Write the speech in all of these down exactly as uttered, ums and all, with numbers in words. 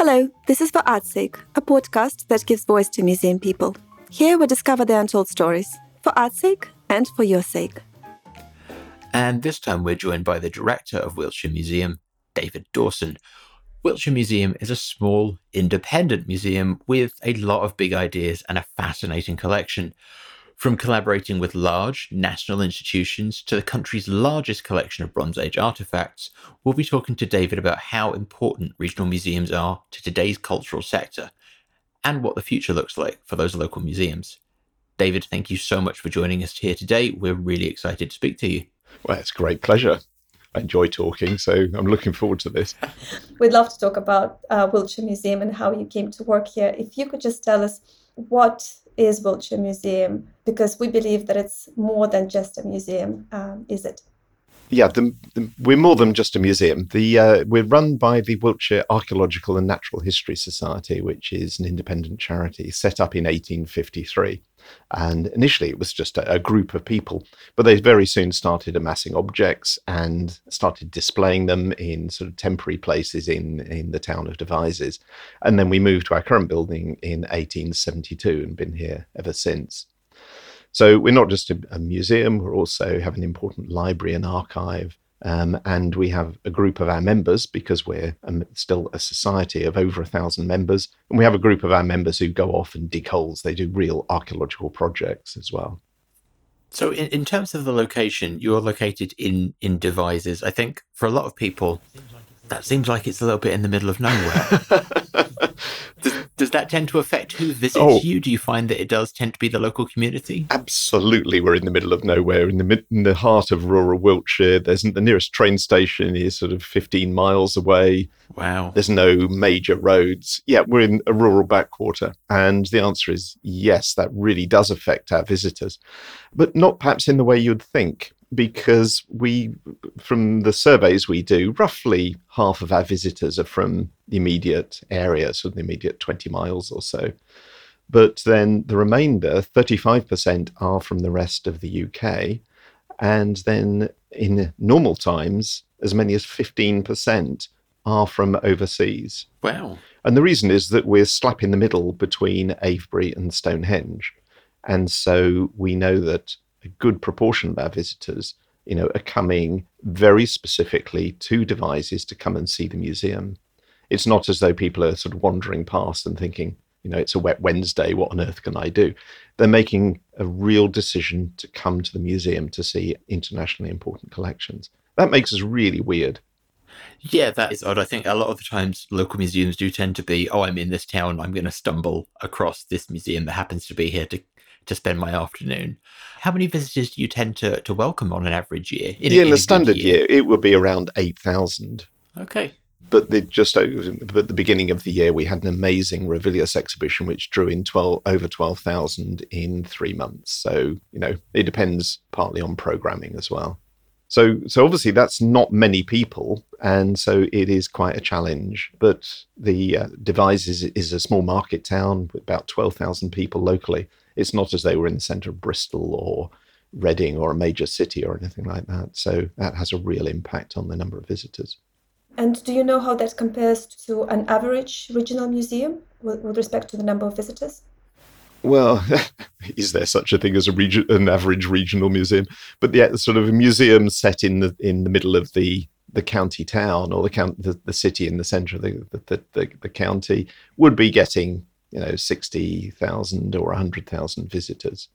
Hello, this is For Art's Sake, a podcast that gives voice to museum people. Here we discover their untold stories, for art's sake and for your sake. And this time we're joined by the director of Wiltshire Museum, David Dawson. Wiltshire Museum is a small, independent museum with a lot of big ideas and a fascinating collection. From collaborating with large national institutions to the country's largest collection of Bronze Age artefacts, we'll be talking to David about how important regional museums are to today's cultural sector and what the future looks like for those local museums. David, thank you so much for joining us here today. We're really excited to speak to you. Well, it's a great pleasure. I enjoy talking, so I'm looking forward to this. We'd love to talk about uh, Wiltshire Museum and how you came to work here. If you could just tell us, what is Wiltshire Museum? Because we believe that it's more than just a museum, um, is it? Yeah, the, the, we're more than just a museum. The uh, we're run by the Wiltshire Archaeological and Natural History Society, which is an independent charity set up in eighteen fifty-three. And initially it was just a, a group of people, but they very soon started amassing objects and started displaying them in sort of temporary places in, in the town of Devizes. And then we moved to our current building in eighteen seventy-two and been here ever since. So we're not just a, a museum, we also have an important library and archive. Um, and we have a group of our members, because we're um, still a society of over a thousand members. And we have a group of our members who go off and dig holes. They do real archaeological projects as well. So in, in terms of the location, you're located in, in Devizes. I think for a lot of people, that seems like it's a little bit in the middle of nowhere. does, does that tend to affect who visits oh, you? Do you find that it does tend to be the local community? Absolutely. We're in the middle of nowhere, in the mid, in the heart of rural Wiltshire. There's the nearest train station is sort of fifteen miles away. Wow. There's no major roads. Yeah, we're in a rural backwater. And the answer is yes, that really does affect our visitors, but not perhaps in the way you'd think. Because we, from the surveys we do, roughly half of our visitors are from the immediate area, so the immediate twenty miles or so. But then the remainder, thirty-five percent, are from the rest of the U K. And then in normal times, as many as fifteen percent are from overseas. Wow. And the reason is that we're slap in the middle between Avebury and Stonehenge. And so we know that a good proportion of our visitors, you know, are coming very specifically to Devizes to come and see the museum. It's not as though people are sort of wandering past and thinking, you know, it's a wet Wednesday, what on earth can I do? They're making a real decision to come to the museum to see internationally important collections. That makes us really weird. Yeah, that is odd. I think a lot of the times local museums do tend to be, oh, I'm in this town, I'm going to stumble across this museum that happens to be here to to spend my afternoon. How many visitors do you tend to, to welcome on an average year? In, yeah, in, in a, a standard year? year, it would be around eight thousand. Okay. But the, just at the beginning of the year, we had an amazing Revilius exhibition, which drew in twelve, over twelve thousand in three months. So, you know, it depends partly on programming as well. So, so obviously that's not many people, and so it is quite a challenge. But the uh, Devizes is, is a small market town with about twelve thousand people locally. It's not as they were in the centre of Bristol or Reading or a major city or anything like that. So that has a real impact on the number of visitors. And do you know how that compares to an average regional museum with, with respect to the number of visitors? Well, is there such a thing as a region, an average regional museum? But yeah, sort of a museum set in the in the middle of the the county town or the count the, the city in the centre of the the, the the county would be getting, you know, sixty thousand or one hundred thousand visitors.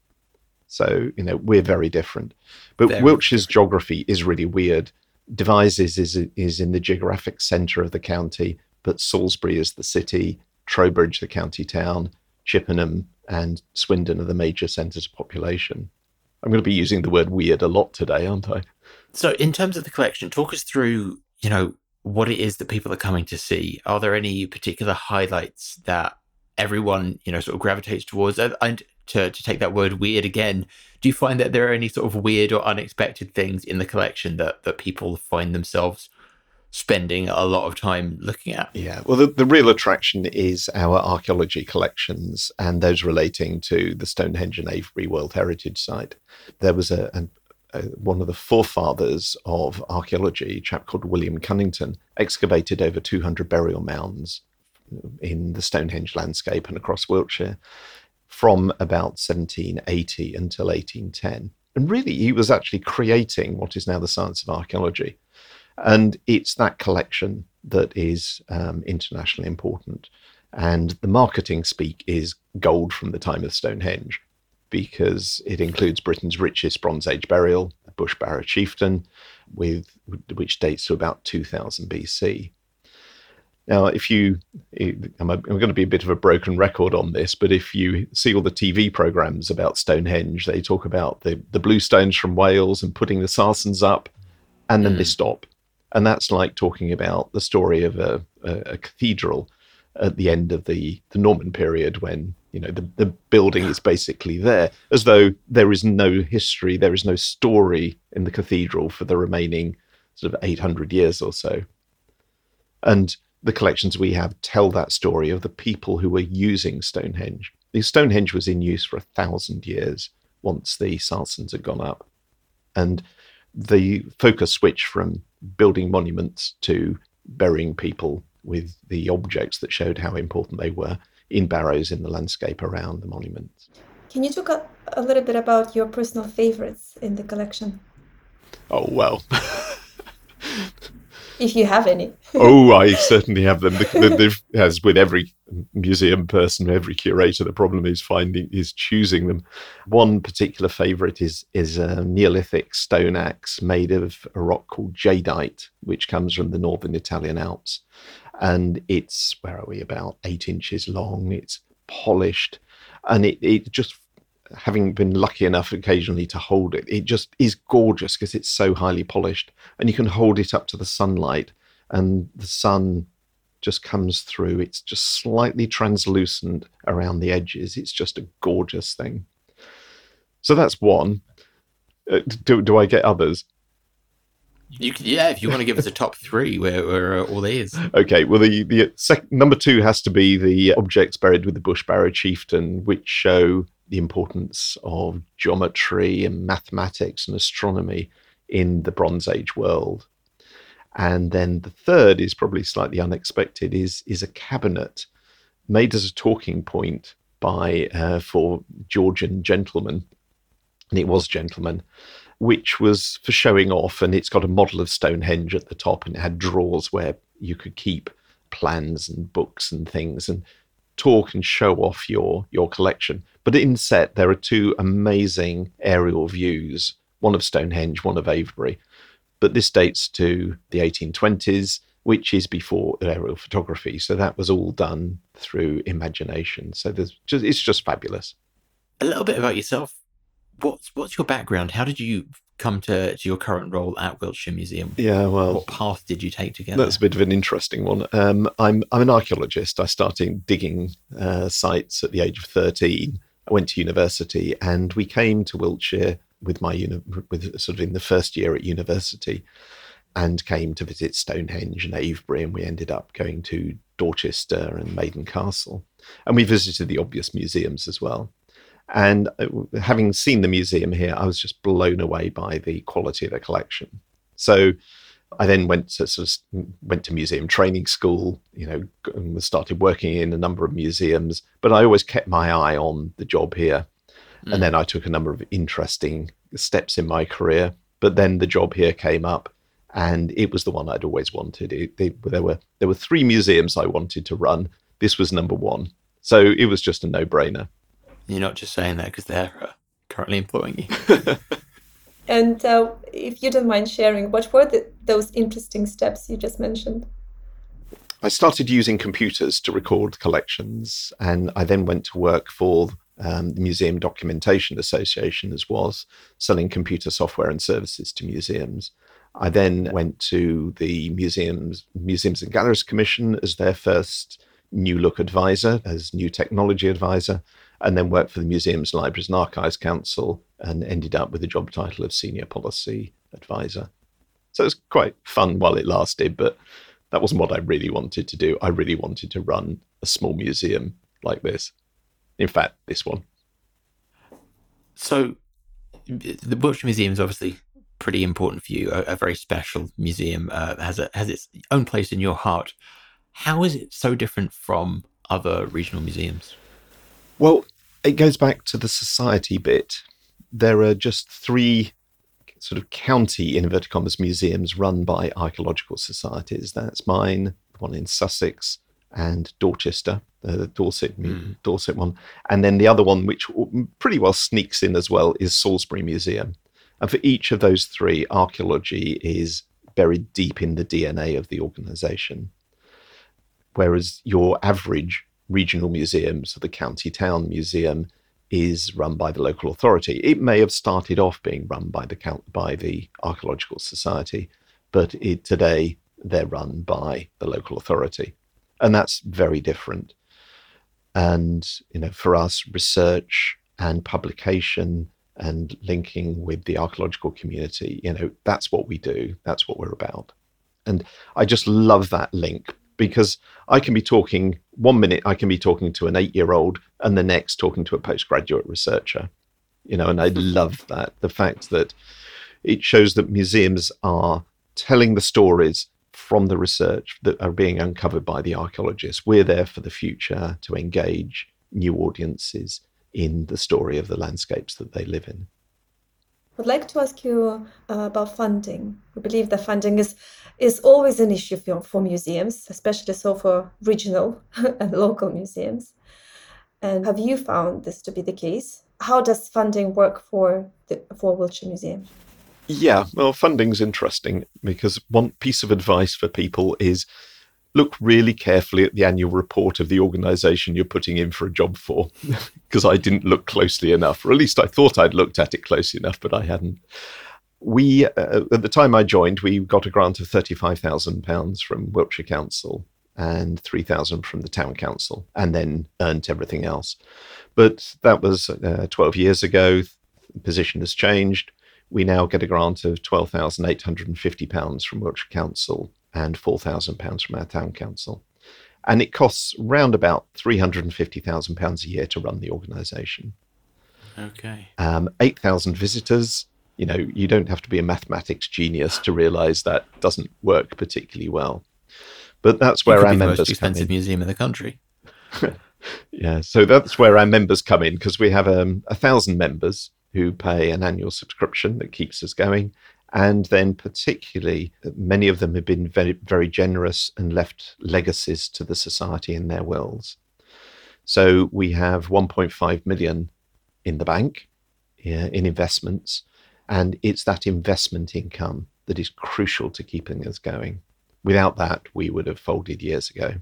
So, you know, we're very different. But very Wiltshire's different. Geography is really weird. Devizes is, is in the geographic centre of the county, but Salisbury is the city, Trowbridge the county town, Chippenham and Swindon are the major centres of population. I'm going to be using the word weird a lot today, aren't I? So in terms of the collection, talk us through, you know, what it is that people are coming to see. Are there any particular highlights that everyone, you know, sort of gravitates towards? And to, to take that word weird again, do you find that there are any sort of weird or unexpected things in the collection that, that people find themselves spending a lot of time looking at? Yeah, well, the, the real attraction is our archaeology collections and those relating to the Stonehenge and Avebury World Heritage Site. There was a, a, a one of the forefathers of archaeology, a chap called William Cunnington, excavated over two hundred burial mounds in the Stonehenge landscape and across Wiltshire from about seventeen eighty until eighteen ten. And really, he was actually creating what is now the science of archaeology. And it's that collection that is um, internationally important. And the marketing speak is gold from the time of Stonehenge, because it includes Britain's richest Bronze Age burial, the Bush Barrow Chieftain, with which dates to about two thousand B C. Now, if you, I'm going to be a bit of a broken record on this, but if you see all the T V programmes about Stonehenge, they talk about the, the blue stones from Wales and putting the Sarsens up, and then mm. they stop. And that's like talking about the story of a, a, a cathedral at the end of the, the Norman period, when, you know, the, the building is basically there, as though there is no history, there is no story in the cathedral for the remaining sort of eight hundred years or so. And the collections we have tell that story of the people who were using Stonehenge. The Stonehenge was in use for a thousand years once the Sarsens had gone up. And the focus switched from building monuments to burying people with the objects that showed how important they were in barrows in the landscape around the monuments. Can you talk a, a little bit about your personal favorites in the collection? Oh, well... If you have any. Oh, I certainly have them. The, the, as with every museum person, every curator, the problem is finding, is choosing them. One particular favourite is is a Neolithic stone axe made of a rock called jadeite, which comes from the northern Italian Alps. And it's, where are we, about eight inches long. It's polished. And it, it just, having been lucky enough occasionally to hold it, it just is gorgeous because it's so highly polished, and you can hold it up to the sunlight and the sun just comes through. It's just slightly translucent around the edges. It's just a gorgeous thing. So that's one. Uh, do, do I get others? You can, yeah, if you want to give us a top three, we're, we're uh, all ears. Okay, well, the, the sec- number two has to be the objects buried with the Bush Barrow Chieftain, which show the importance of geometry and mathematics and astronomy in the Bronze Age world. And then the third is probably slightly unexpected, is, is a cabinet made as a talking point by uh, for Georgian gentlemen, and it was gentlemen, which was for showing off, and it's got a model of Stonehenge at the top, and it had drawers where you could keep plans and books and things and talk and show off your, your collection. But in set, there are two amazing aerial views, one of Stonehenge, one of Avebury. But this dates to the eighteen twenties, which is before aerial photography. So that was all done through imagination. So there's just, it's just fabulous. A little bit about yourself. What's what's your background? How did you come to, to your current role at Wiltshire Museum? Yeah, well, what path did you take to get That's there? a bit of an interesting one. Um, I'm I'm an archaeologist. I started digging uh, sites at the age of thirteen. I went to university, and we came to Wiltshire with my uni- with sort of in the first year at university, and came to visit Stonehenge and Avebury, and we ended up going to Dorchester and Maiden Castle, and we visited the obvious museums as well. And having seen the museum here, I was just blown away by the quality of the collection. So I then went to sort of went to museum training school, you know, and started working in a number of museums, but I always kept my eye on the job here. Mm. And then I took a number of interesting steps in my career, but then the job here came up, and it was the one I'd always wanted. It, it, there were there were three museums I wanted to run. This was number one. So it was just a no-brainer. You're not just saying that because they're uh, currently employing you. And uh, if you don't mind sharing, what were the, those interesting steps you just mentioned? I started using computers to record collections, and I then went to work for um, the Museum Documentation Association, as was, selling computer software and services to museums. I then went to the Museums, Museums and Galleries Commission as their first new look advisor, as new technology advisor, and then worked for the Museums, Libraries and Archives Council, and ended up with the job title of Senior Policy Advisor. So it was quite fun while it lasted, but that wasn't what I really wanted to do. I really wanted to run a small museum like this. In fact, this one. So the Wiltshire Museum is obviously pretty important for you, a, a very special museum, uh, has a, has its own place in your heart. How is it so different from other regional museums? Well, it goes back to the society bit. There are just three sort of county, in inverted commas, museums run by archaeological societies. That's mine, one in Sussex, and Dorchester, the Dorset, mm. Dorset one. And then the other one, which pretty well sneaks in as well, is Salisbury Museum. And for each of those three, archaeology is buried deep in the D N A of the organisation. Whereas your average regional museum, so the county town museum, is run by the local authority. It may have started off being run by the count, by the Archaeological Society, but it, today they're run by the local authority. And that's very different. And, you know, for us, research and publication and linking with the archaeological community, you know, that's what we do. That's what we're about. And I just love that link, because I can be talking, one minute I can be talking to an eight-year-old and the next talking to a postgraduate researcher. You know, and I love that, the fact that it shows that museums are telling the stories from the research that are being uncovered by the archaeologists. We're there for the future to engage new audiences in the story of the landscapes that they live in. I'd like to ask you uh, about funding. We believe that funding is is always an issue for, for museums, especially so for regional and local museums. And have you found this to be the case? How does funding work for the for Wiltshire Museum? Yeah, well, funding's interesting, because one piece of advice for people is look really carefully at the annual report of the organisation you're putting in for a job for, because I didn't look closely enough, or at least I thought I'd looked at it closely enough, but I hadn't. We, uh, at the time I joined, we got a grant of thirty-five thousand pounds from Wiltshire Council and three thousand pounds from the Town Council, and then earned everything else. But that was uh, twelve years ago. The position has changed. We now get a grant of twelve thousand eight hundred fifty pounds from Wiltshire Council and four thousand pounds from our Town Council. And it costs round about three hundred fifty thousand pounds a year to run the organisation. Okay. Um, eight thousand visitors. You know, you don't have to be a mathematics genius to realise that doesn't work particularly well. But that's where our members come in. It could be the most expensive museum in the country. Yeah, so that's where our members come in, because we have um, a thousand members who pay an annual subscription that keeps us going. And then particularly, many of them have been very, very generous and left legacies to the society in their wills. So we have one point five million in the bank, yeah, in investments. And it's that investment income that is crucial to keeping us going. Without that, we would have folded years ago.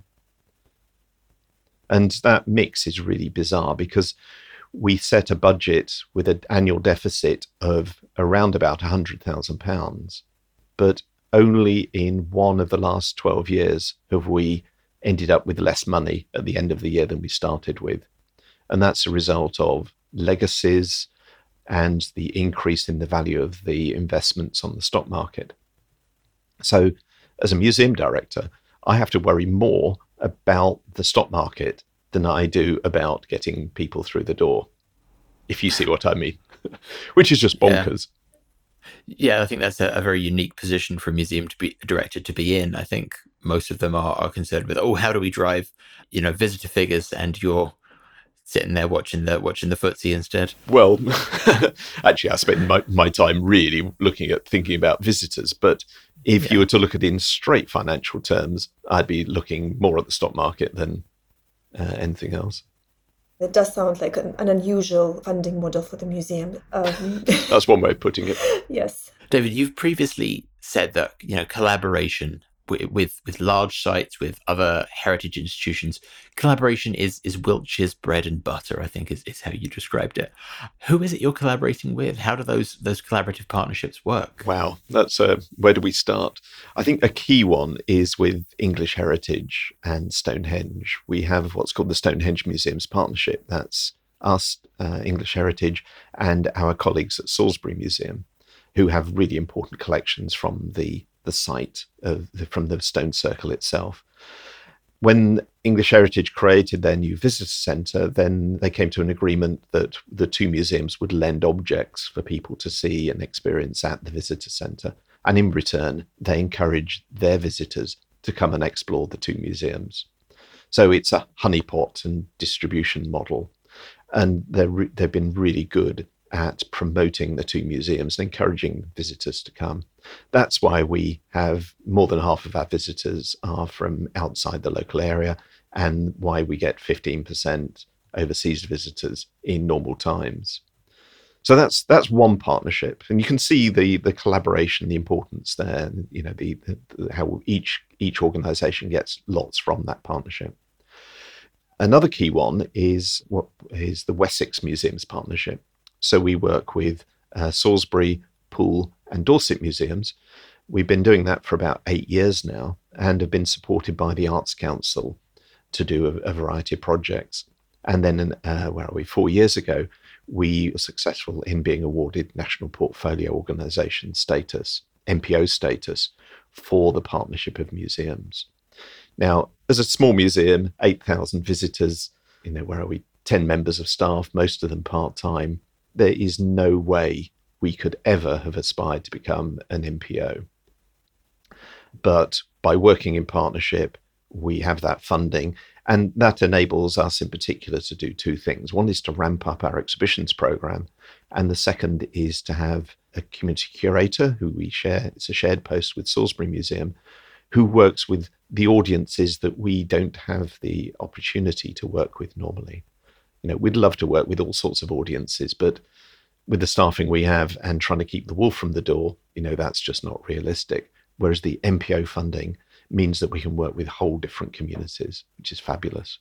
And that mix is really bizarre, because we set a budget with an annual deficit of around about one hundred thousand pounds. But only in one of the last twelve years have we ended up with less money at the end of the year than we started with. And that's a result of legacies and the increase in the value of the investments on the stock market. So as a museum director, I have to worry more about the stock market than I do about getting people through the door, if you see what I mean, which is just bonkers. Yeah, yeah, I think that's a, a very unique position for a museum to be directed to be in. I think most of them are, are concerned with, oh, how do we drive, you know, visitor figures, and you're sitting there watching the watching the footsie instead. Well, actually, I spend my, my time really looking at thinking about visitors. But if yeah. you were to look at it in straight financial terms, I'd be looking more at the stock market than uh, anything else. It does sound like an, an unusual funding model for the museum. Um, That's one way of putting it. Yes. David, you've previously said that, you know, collaboration with, with with large sites, with other heritage institutions, collaboration is is Wiltshire's bread and butter, I think is, is how you described it. Who is it you're collaborating with? How do those those collaborative partnerships work? Wow, that's uh, where do we start? I think a key one is with English Heritage and Stonehenge. We have what's called the Stonehenge Museums Partnership. That's us, uh, English Heritage, and our colleagues at Salisbury Museum, who have really important collections from the the site of the, from the stone circle itself. When English Heritage created their new visitor centre, then they came to an agreement that the two museums would lend objects for people to see and experience at the visitor centre. And in return, they encouraged their visitors to come and explore the two museums. So it's a honeypot and distribution model. And they're re- they've been really good at promoting the two museums and encouraging visitors to come. That's why we have more than half of our visitors are from outside the local area, and why we get fifteen percent overseas visitors in normal times. So that's that's one partnership, and you can see the the collaboration, the importance there. You know, the, the how each each organisation gets lots from that partnership. Another key one is what is the Wessex Museums Partnership. So we work with uh, Salisbury, Poole, and Dorset museums. We've been doing that for about eight years now, and have been supported by the Arts Council to do a, a variety of projects. And then, uh, where are we? Four years ago, we were successful in being awarded National Portfolio Organisation status, N P O status, for the Partnership of Museums. Now, as a small museum, eight thousand visitors, you know, where are we? ten members of staff, most of them part-time. There is no way we could ever have aspired to become an N P O. But by working in partnership, we have that funding, and that enables us in particular to do two things. One is to ramp up our exhibitions program, and the second is to have a community curator who we share, it's a shared post with Salisbury Museum, who works with the audiences that we don't have the opportunity to work with normally. You know, we'd love to work with all sorts of audiences, but with the staffing we have and trying to keep the wolf from the door, you know, that's just not realistic. Whereas the N P O funding means that we can work with whole different communities, which is fabulous.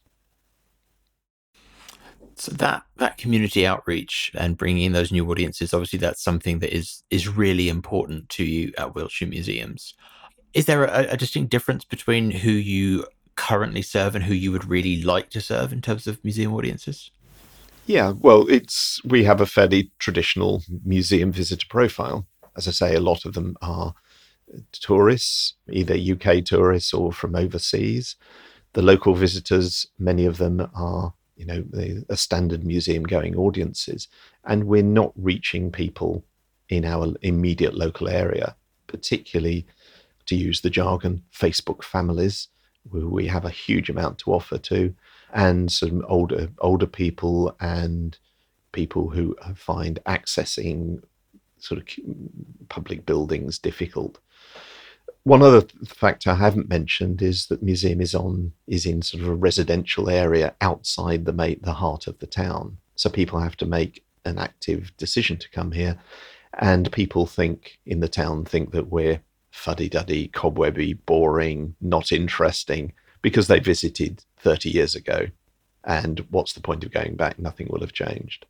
So that that community outreach and bringing in those new audiences, obviously that's something that is is really important to you at Wiltshire Museums. Is there a, a distinct difference between who you currently serve and who you would really like to serve in terms of museum audiences? Yeah, well, it's we have a fairly traditional museum visitor profile. As I say, a lot of them are tourists, either U K tourists or from overseas. The local visitors, many of them are, you know, the, a standard museum going audiences, and we're not reaching people in our immediate local area, particularly, to use the jargon, Facebook families, who we have a huge amount to offer to, and some older older people and people who find accessing sort of public buildings difficult. One other factor I haven't mentioned is that museum is on is in sort of a residential area outside the ma- the heart of the town, so people have to make an active decision to come here, and people think in the town think that we're fuddy-duddy, cobwebby, boring, not interesting, because they visited thirty years ago. And what's the point of going back? Nothing will have changed.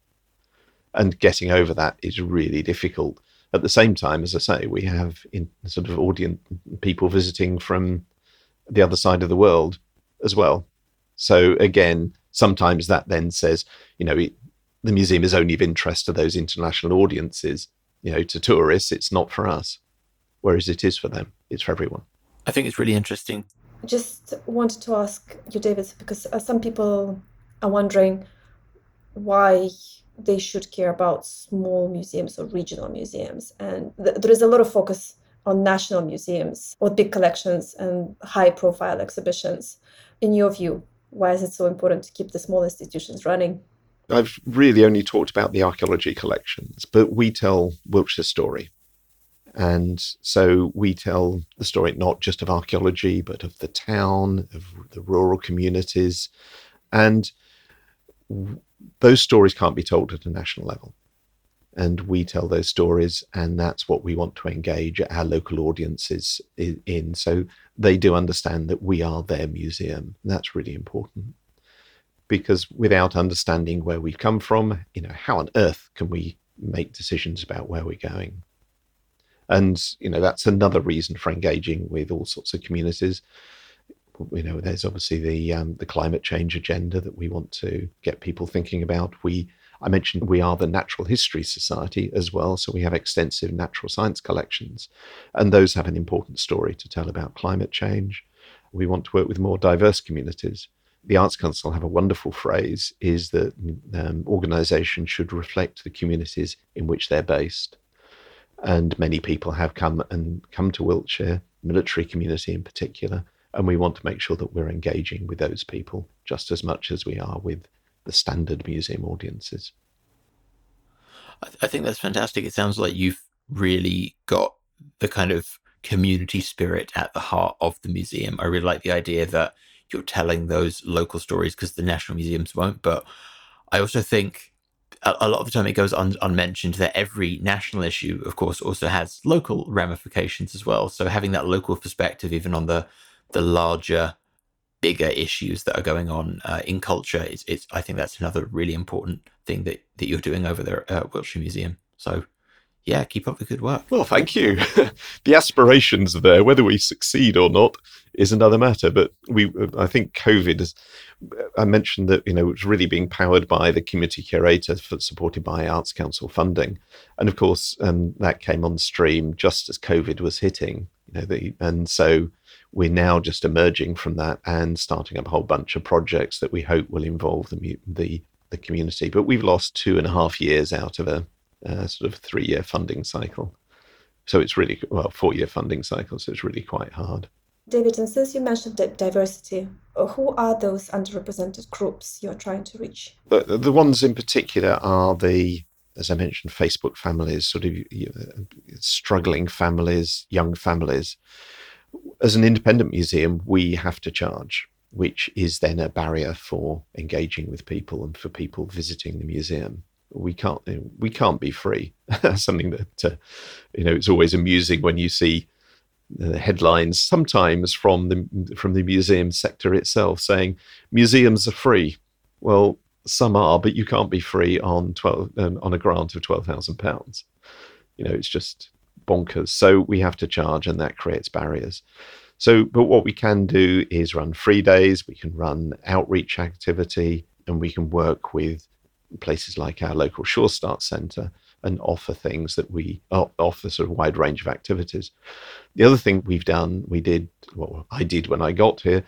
And getting over that is really difficult. At the same time, as I say, we have in sort of audience people visiting from the other side of the world as well. So again, sometimes that then says, you know, it, the museum is only of interest to those international audiences. You know, to tourists, it's not for us. Whereas it is for them, it's for everyone. I think it's really interesting. I just wanted to ask you, David, because uh, some people are wondering why they should care about small museums or regional museums. And th- there is a lot of focus on national museums or big collections and high-profile exhibitions. In your view, why is it so important to keep the small institutions running? I've really only talked about the archaeology collections, but we tell Wiltshire's story. And so we tell the story not just of archaeology, but of the town, of the rural communities. And w- those stories can't be told at a national level. And we tell those stories, and that's what we want to engage our local audiences in. So they do understand that we are their museum. And that's really important. Because without understanding where we've come from, you know, how on earth can we make decisions about where we're going? And, you know, that's another reason for engaging with all sorts of communities. You know, there's obviously the um, the climate change agenda that we want to get people thinking about. We, I mentioned we are the Natural History Society as well, so we have extensive natural science collections, and those have an important story to tell about climate change. We want to work with more diverse communities. The Arts Council have a wonderful phrase, is that um, organisations should reflect the communities in which they're based. And many people have come and come to Wiltshire, military community in particular, And we want to make sure that we're engaging with those people just as much as we are with the standard museum audiences. I, th- I think that's fantastic. It sounds like you've really got the kind of community spirit at the heart of the museum. I really like the idea that you're telling those local stories, because the national museums won't. But I also think a, a lot of the time it goes un, unmentioned that every national issue, of course, also has local ramifications as well. So having that local perspective, even on the the larger, bigger issues that are going on uh, in culture, is, is I think that's another really important thing that, that you're doing over there at Wiltshire Museum. So yeah, keep up the good work. Well, thank you. The aspirations are there. Whether we succeed or not is another matter. But we, I think COVID is, I mentioned that, you know, it's really being powered by the community curator, for, supported by Arts Council funding. And of course, um, that came on stream just as COVID was hitting, you know, the, and so we're now just emerging from that and starting up a whole bunch of projects that we hope will involve the the, the community. But we've lost two and a half years out of a, a sort of three-year funding cycle. So it's really, well, four-year funding cycle, so it's really quite hard. David, and since you mentioned diversity, who are those underrepresented groups you're trying to reach? The, the ones in particular are the, as I mentioned, Facebook families, sort of you know, struggling families, young families. As an independent museum, we have to charge, which is then a barrier for engaging with people and for people visiting the museum. We can't, we can't be free. Something that, uh, you know, it's always amusing when you see the headlines, sometimes from the from the museum sector itself, saying museums are free. Well, some are, but you can't be free on twelve um, on a grant of twelve thousand pounds. You know, it's just bonkers. So we have to charge, and that creates barriers. So, but what we can do is run free days, we can run outreach activity, and we can work with places like our local Sure Start Centre and offer things that we offer, sort of wide range of activities. The other thing we've done, we did, well, I did when I got here,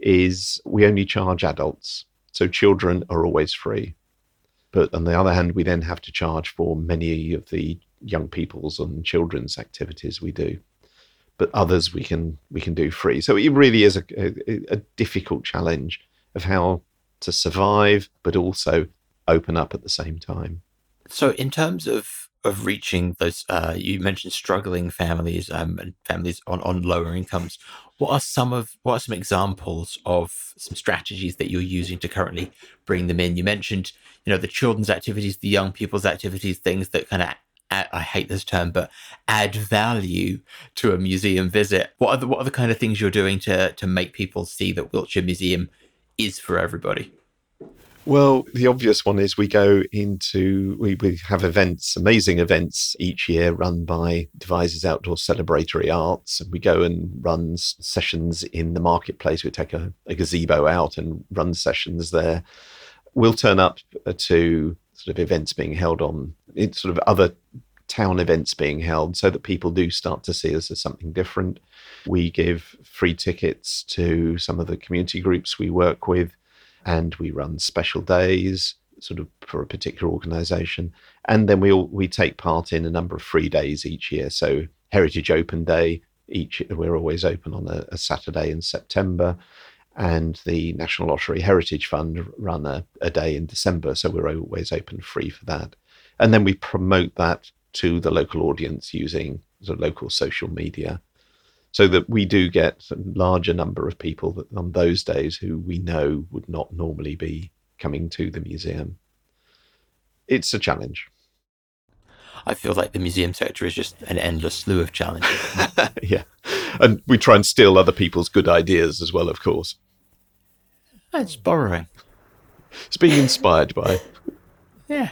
is we only charge adults. So children are always free. But on the other hand, we then have to charge for many of the young people's and children's activities we do, but others we can we can do free. So it really is a, a, a difficult challenge of how to survive, but also open up at the same time. So in terms of of reaching those, uh, you mentioned struggling families um, and families on, on lower incomes. What are some of what are some examples of some strategies that you're using to currently bring them in? You mentioned, you know, the children's activities, the young people's activities, things that kind of, I hate this term, but add value to a museum visit. What are the what are the kind of things you're doing to to make people see that Wiltshire Museum is for everybody? Well, the obvious one is we go into, we, we have events, amazing events each year run by Devizes Outdoor Celebratory Arts. And we go and run sessions in the marketplace. We take a, a gazebo out and run sessions there. We'll turn up to sort of events being held on, it's sort of other town events being held, so that people do start to see us as something different. We give free tickets to some of the community groups we work with, and we run special days sort of for a particular organisation. And then we all, we take part in a number of free days each year. So Heritage Open Day, each we're always open on a, a Saturday in September. And the National Lottery Heritage Fund run a, a day in December. So we're always open free for that. And then we promote that to the local audience using the local social media, so that we do get a larger number of people that on those days who we know would not normally be coming to the museum. It's a challenge. I feel like the museum sector is just an endless slew of challenges. Yeah. And we try and steal other people's good ideas as well, of course. It's borrowing. It's being inspired by. Yeah.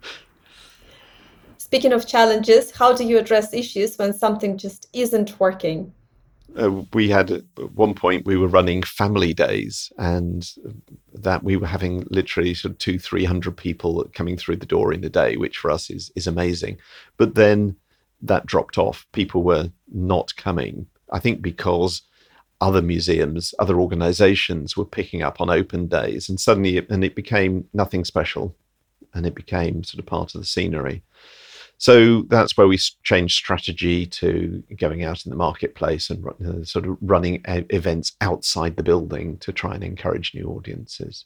Speaking of challenges, how do you address issues when something just isn't working? Uh, we had at one point we were running family days, and that we were having literally sort of two, three hundred people coming through the door in a day, which for us is is amazing. But then that dropped off. People were not coming. I think because other museums, other organisations were picking up on open days, and suddenly, it, and it became nothing special, and it became sort of part of the scenery. So that's where we changed strategy to going out in the marketplace and uh, sort of running events outside the building to try and encourage new audiences.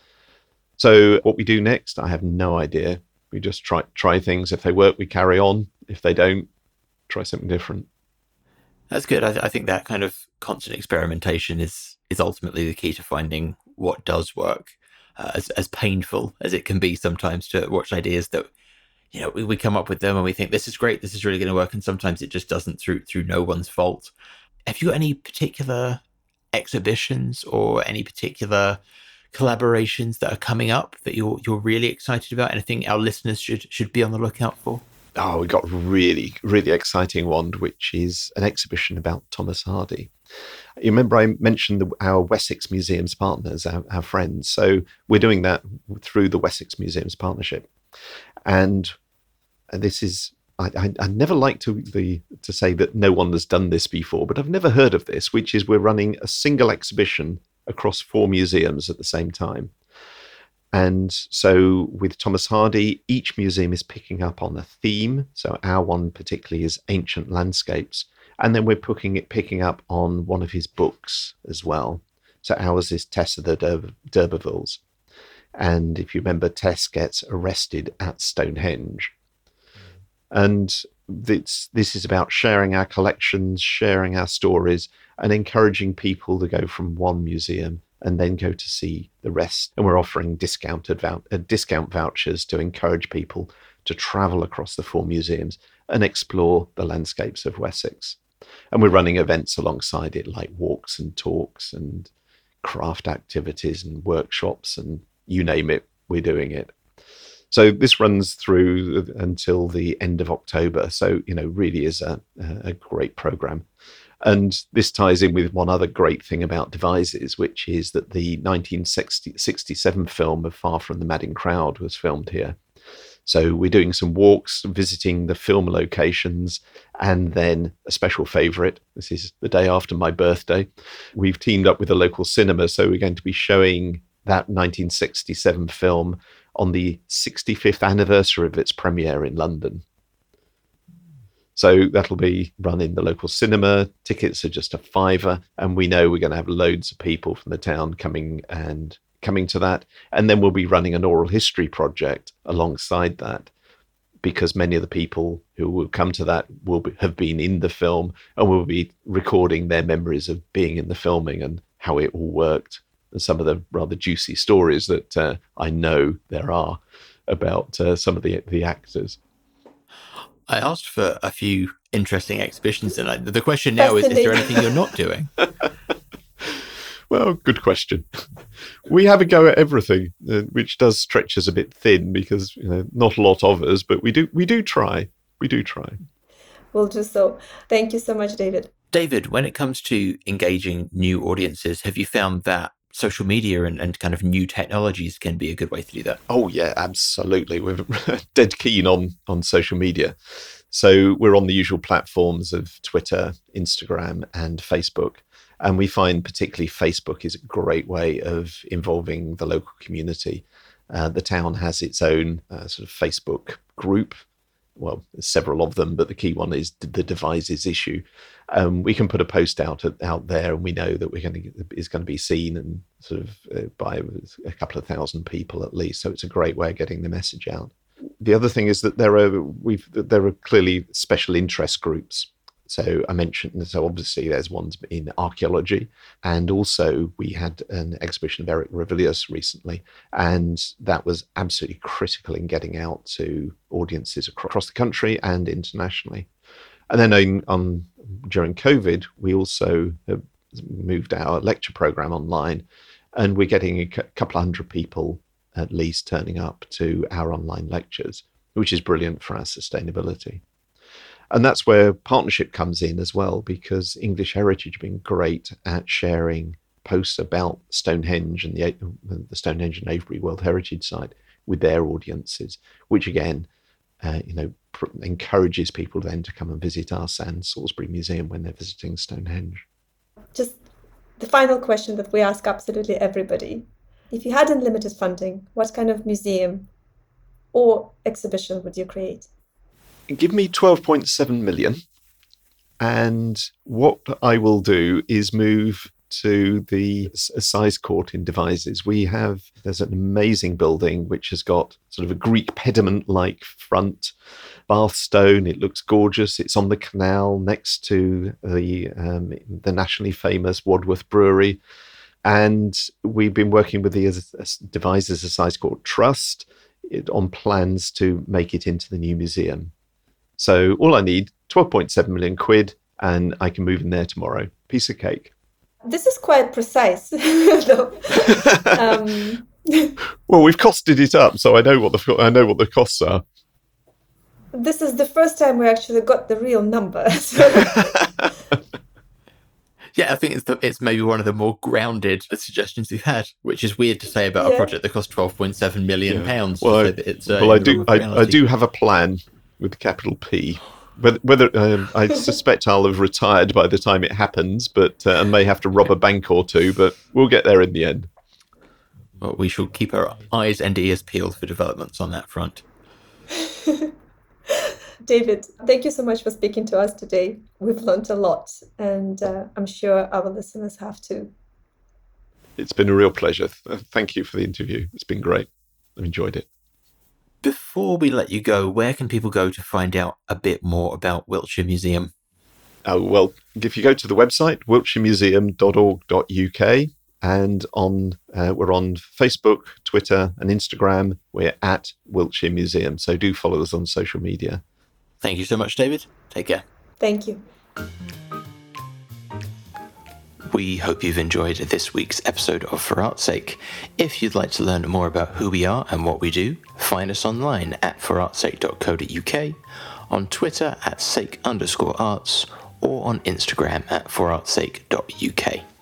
So what we do next, I have no idea. We just try try things. If they work, we carry on. If they don't, try something different. That's good. I, th- I think that kind of constant experimentation is is ultimately the key to finding what does work. Uh, as as painful as it can be sometimes to watch ideas that, you know, we, we come up with them and we think this is great, this is really going to work, and sometimes it just doesn't through through no one's fault. Have you got any particular exhibitions or any particular collaborations that are coming up that you're you're really excited about? Anything our listeners should should be on the lookout for? Oh, we got a really, really exciting one, which is an exhibition about Thomas Hardy. You remember I mentioned the, our Wessex Museums partners, our, our friends. So we're doing that through the Wessex Museums Partnership. And, and this is, I, I, I never like to, the, to say that no one has done this before, but I've never heard of this, which is we're running a single exhibition across four museums at the same time. And so with Thomas Hardy, each museum is picking up on a theme. So our one particularly is ancient landscapes. And then we're picking, it, picking up on one of his books as well. So ours is Tess of the D'Ur- d'Urbervilles. And if you remember, Tess gets arrested at Stonehenge. And this, this is about sharing our collections, sharing our stories, and encouraging people to go from one museum and then go to see the rest. And we're offering discounted vou- uh, discount vouchers to encourage people to travel across the four museums and explore the landscapes of Wessex. And we're running events alongside it, like walks and talks and craft activities and workshops, and you name it, we're doing it. So this runs through until the end of October. So, you know, really is a, a great program. And this ties in with one other great thing about Devizes, which is that the nineteen sixty-seven film of Far From the Madding Crowd was filmed here. So we're doing some walks, visiting the film locations, and then a special favourite, this is the day after my birthday, we've teamed up with a local cinema, so we're going to be showing that nineteen sixty-seven film on the sixty-fifth anniversary of its premiere in London. So that'll be run in the local cinema. Tickets are just a fiver, and we know we're going to have loads of people from the town coming and coming to that. And then we'll be running an oral history project alongside that, because many of the people who will come to that will be, have been in the film, and will be recording their memories of being in the filming and how it all worked, and some of the rather juicy stories that uh, I know there are about uh, some of the the actors. I asked for a few interesting exhibitions, and I, the question now is, is there anything you're not doing? Well, good question. We have a go at everything, uh, which does stretch us a bit thin, because, you know, not a lot of us, but we do we do try. We do try. We'll do so. Thank you so much, David. David, when it comes to engaging new audiences, have you found that social media and, and kind of new technologies can be a good way to do that? Oh, yeah, absolutely. We're dead keen on, on social media. So we're on the usual platforms of Twitter, Instagram, and Facebook. And we find particularly Facebook is a great way of involving the local community. Uh, the town has its own uh, sort of Facebook group. Well, there's several of them, but the key one is the Devizes issue. Um, we can put a post out out there, and we know that we're going to is going to be seen and sort of uh, by a couple of thousand people at least. So it's a great way of getting the message out. The other thing is that there are we've there are clearly special interest groups. So I mentioned, so obviously there's ones in archaeology, and also we had an exhibition of Eric Ravilius recently, and that was absolutely critical in getting out to audiences across the country and internationally. And then on, on during COVID, we also have moved our lecture program online, and we're getting a couple of hundred people at least turning up to our online lectures, which is brilliant for our sustainability. And that's where partnership comes in as well, because English Heritage have been great at sharing posts about Stonehenge and the, the Stonehenge and Avebury World Heritage Site with their audiences, which again, uh, you know, pr- encourages people then to come and visit us and Salisbury Museum when they're visiting Stonehenge. Just the final question that we ask absolutely everybody. If you had unlimited funding, what kind of museum or exhibition would you create? Give me twelve point seven million. And what I will do is move to the Assize Court in Devizes. We have, there's an amazing building which has got sort of a Greek pediment-like front, Bath stone. It looks gorgeous. It's on the canal next to the um, the nationally famous Wadworth Brewery. And we've been working with the Devizes Assize Court Trust on plans to make it into the new museum. So all I need, twelve point seven million quid, and I can move in there tomorrow. Piece of cake. This is quite precise, though. um... Well, we've costed it up, so I know what the I know what the costs are. This is the first time we actually got the real number. So. Yeah, I think it's the, it's maybe one of the more grounded suggestions we've had, which is weird to say about yeah. a project that cost twelve point seven million yeah. pounds. Well, I, it's, uh, well I do I, I do have a plan with a capital P. Whether, whether um, I suspect I'll have retired by the time it happens, but uh, and may have to rob a bank or two, but we'll get there in the end. Well, we shall keep our eyes and ears peeled for developments on that front. David, thank you so much for speaking to us today. We've learned a lot, and uh, I'm sure our listeners have too. It's been a real pleasure. Thank you for the interview. It's been great. I've enjoyed it. Before we let you go, where can people go to find out a bit more about Wiltshire Museum? Oh, well, if you go to the website, wiltshire museum dot org dot U K, and on uh, we're on Facebook, Twitter, and Instagram. We're at Wiltshire Museum, so do follow us on social media. Thank you so much, David. Take care. Thank you. We hope you've enjoyed this week's episode of For Art's Sake. If you'd like to learn more about who we are and what we do, find us online at for arts sake dot co dot U K, on Twitter at sake underscore arts, or on Instagram at for arts sake dot U K.